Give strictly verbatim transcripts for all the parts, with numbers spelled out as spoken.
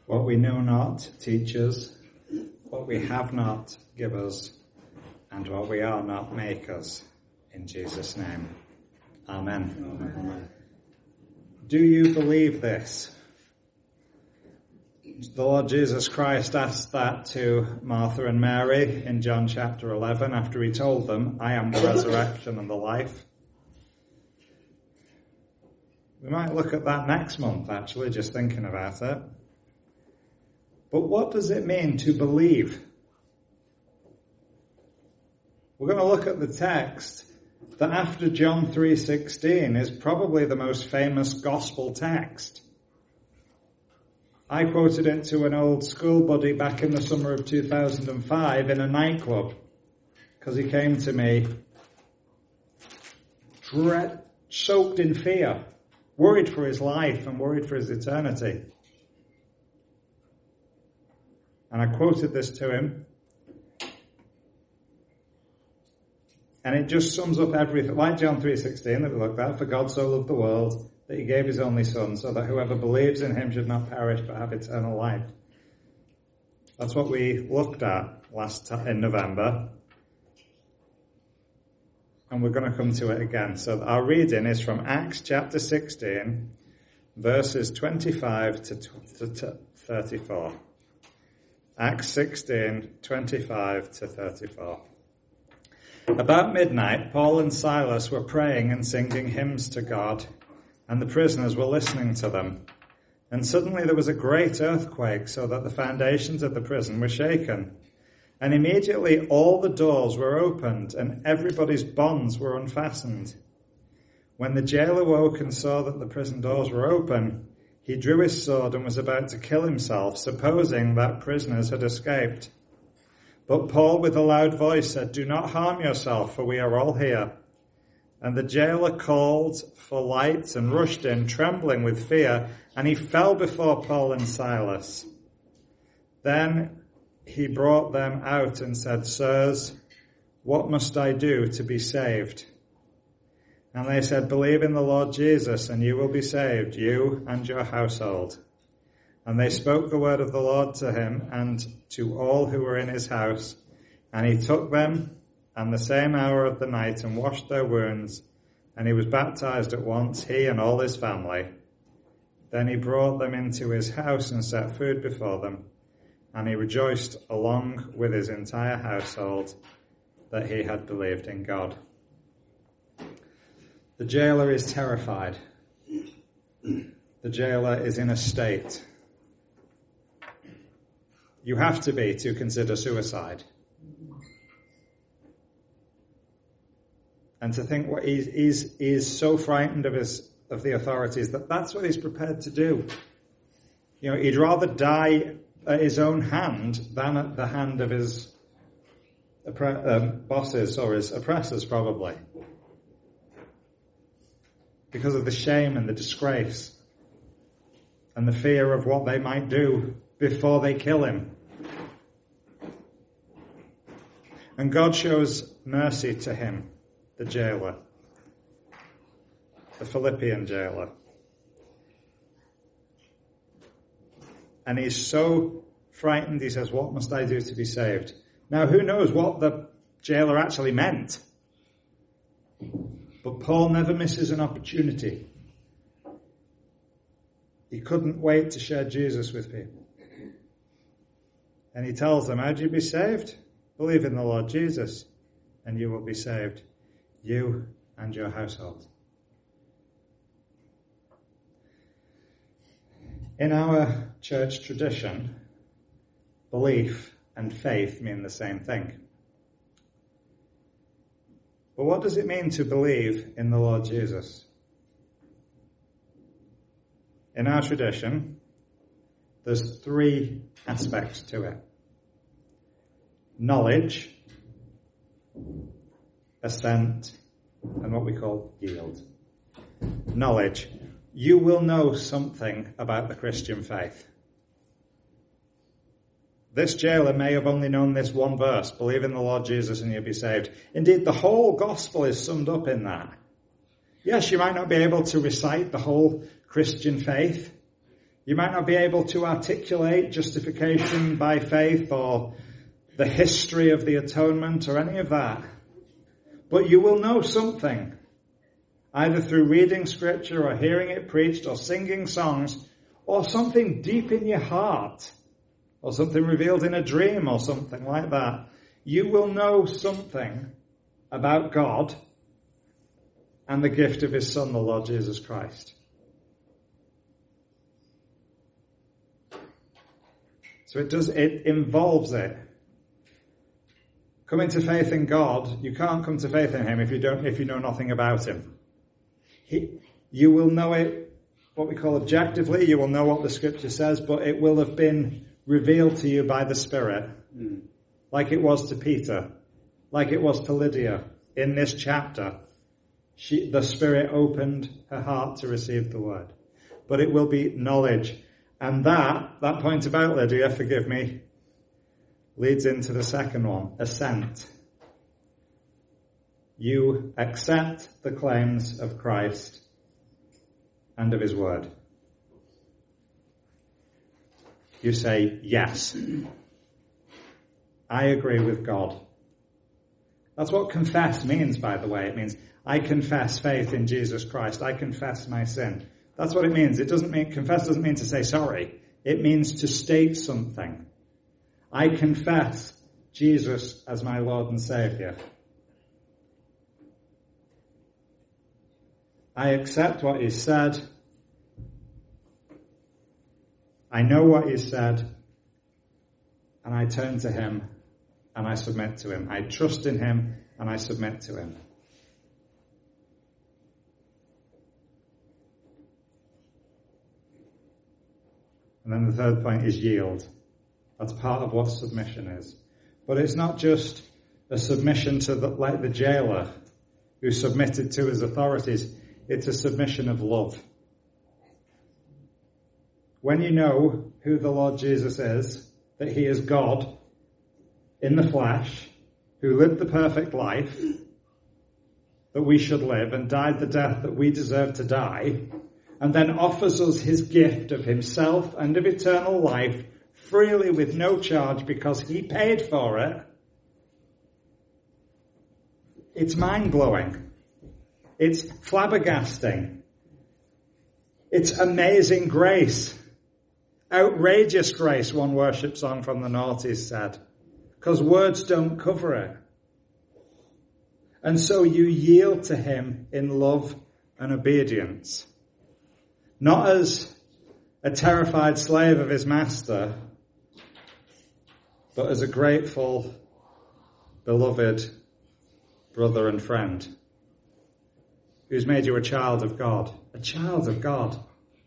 What we know not, teach us. What we have not, give us. And what we are not, make us. In Jesus' name. Amen. Amen. Do you believe this? The Lord Jesus Christ asked that to Martha and Mary in John chapter eleven after he told them, I am the resurrection and the life. We might look at that next month, actually, just thinking about it. But what does it mean to believe? We're going to look at the text that after John three sixteen is probably the most famous gospel text. I quoted it to an old school buddy back in the summer of two thousand five in a nightclub because he came to me dread, soaked in fear, worried for his life and worried for his eternity. And I quoted this to him. And it just sums up everything. Like John three sixteen that we looked at, for God so loved the world that he gave his only son so that whoever believes in him should not perish but have eternal life. That's what we looked at last t- in November. And we're going to come to it again. So our reading is from Acts chapter sixteen, verses twenty-five to thirty-four. Acts sixteen, twenty-five to thirty-four. About midnight, Paul and Silas were praying and singing hymns to God, and the prisoners were listening to them. And suddenly there was a great earthquake, so that the foundations of the prison were shaken. And immediately all the doors were opened, and everybody's bonds were unfastened. When the jailer woke and saw that the prison doors were open, he drew his sword and was about to kill himself, supposing that prisoners had escaped. But Paul, with a loud voice, said, Do not harm yourself, for we are all here. And the jailer called for lights and rushed in, trembling with fear, and he fell before Paul and Silas. Then he brought them out and said, Sirs, what must I do to be saved? And they said, Believe in the Lord Jesus, and you will be saved, you and your household. And they spoke the word of the Lord to him and to all who were in his house. And he took them and the same hour of the night and washed their wounds. And he was baptized at once, he and all his family. Then he brought them into his house and set food before them. And he rejoiced along with his entire household that he had believed in God. The jailer is terrified. The jailer is in a state. You have to be to consider suicide. And to think what he's, he's, he's so frightened of his of the authorities that that's what he's prepared to do. You know, he'd rather die at his own hand than at the hand of his oppre- um, bosses or his oppressors, probably. Because of the shame and the disgrace and the fear of what they might do before they kill him. And God shows mercy to him, the jailer, the Philippian jailer. And he's so frightened, he says, what must I do to be saved? Now, who knows what the jailer actually meant? But Paul never misses an opportunity. He couldn't wait to share Jesus with people. And he tells them, how do you be saved? Believe in the Lord Jesus, and you will be saved, you and your household. In our church tradition, belief and faith mean the same thing. But what does it mean to believe in the Lord Jesus? In our tradition, there's three aspects to it. Knowledge, assent, and what we call yield. Knowledge. You will know something about the Christian faith. This jailer may have only known this one verse, believe in the Lord Jesus and you'll be saved. Indeed, the whole gospel is summed up in that. Yes, you might not be able to recite the whole Christian faith. You might not be able to articulate justification by faith or the history of the atonement or any of that. But you will know something, either through reading scripture or hearing it preached or singing songs, or something deep in your heart, or something revealed in a dream or something like that. You will know something about God and the gift of his Son, the Lord Jesus Christ. So it does, it involves it. Coming to faith in God, you can't come to faith in him if you don't, if you know nothing about him. He, you will know it, what we call objectively, you will know what the scripture says, but it will have been revealed to you by the Spirit, mm. like it was to Peter, like it was to Lydia. In this chapter, she, the Spirit opened her heart to receive the word. But it will be knowledge. And that, that point about Lydia, forgive me, leads into the second one, assent. You accept the claims of Christ and of his word. You say, yes, I agree with God. That's what confess means, by the way. It means I confess faith in Jesus Christ. I confess my sin. That's what it means. It doesn't mean, confess doesn't mean to say sorry. It means to state something. I confess Jesus as my Lord and Savior. I accept what he said. I know what he said. And I turn to him and I submit to him. I trust in him and I submit to him. And then the third point is yield. That's part of what submission is. But it's not just a submission to the, like the jailer who submitted to his authorities. It's a submission of love. When you know who the Lord Jesus is, that he is God in the flesh, who lived the perfect life that we should live and died the death that we deserve to die, and then offers us his gift of himself and of eternal life freely with no charge because he paid for it, it's mind-blowing. It's flabbergasting. It's amazing grace. Outrageous grace, one worship song from the noughties said. Because words don't cover it. And so you yield to him in love and obedience. Not as a terrified slave of his master, but as a grateful, beloved brother and friend who's made you a child of God. A child of God.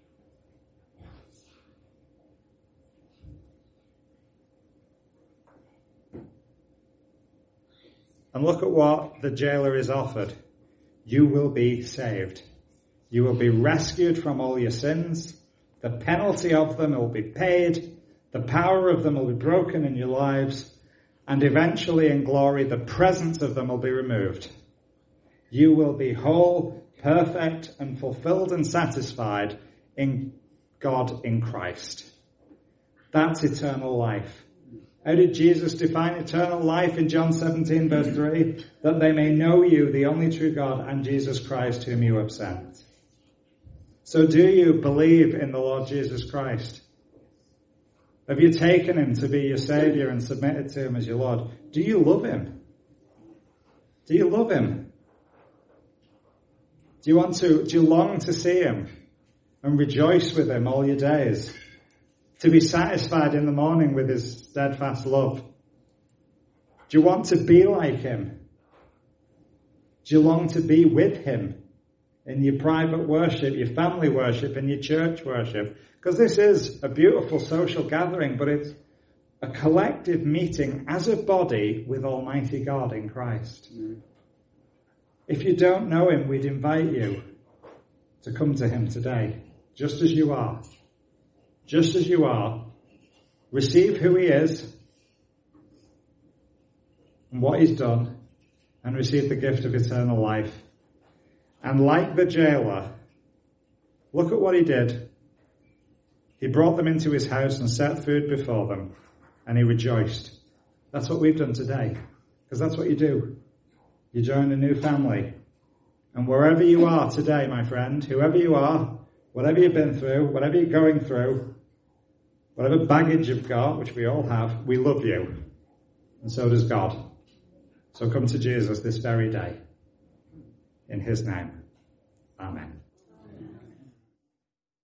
And look at what the jailer is offered. You will be saved. You will be rescued from all your sins. The penalty of them will be paid. The power of them will be broken in your lives. And eventually in glory, the presence of them will be removed. You will be whole, perfect, and fulfilled and satisfied in God in Christ. That's eternal life. How did Jesus define eternal life in John seventeen verse three? That they may know you, the only true God, and Jesus Christ whom you have sent. So do you believe in the Lord Jesus Christ? Have you taken him to be your Saviour and submitted to him as your Lord? Do you love him? Do you love him? Do you want to, do you long to see him and rejoice with him all your days? To be satisfied in the morning with his steadfast love? Do you want to be like him? Do you long to be with him in your private worship, your family worship, and your church worship? Because this is a beautiful social gathering, but it's a collective meeting as a body with Almighty God in Christ. Mm. If you don't know him, we'd invite you to come to him today, just as you are. Just as you are. Receive who he is and what he's done, and receive the gift of eternal life. And like the jailer, look at what he did. He brought them into his house and set food before them, and he rejoiced. That's what we've done today, because that's what you do. You join a new family. And wherever you are today, my friend, whoever you are, whatever you've been through, whatever you're going through, whatever baggage you've got, which we all have, we love you. And so does God. So come to Jesus this very day. In his name. Amen.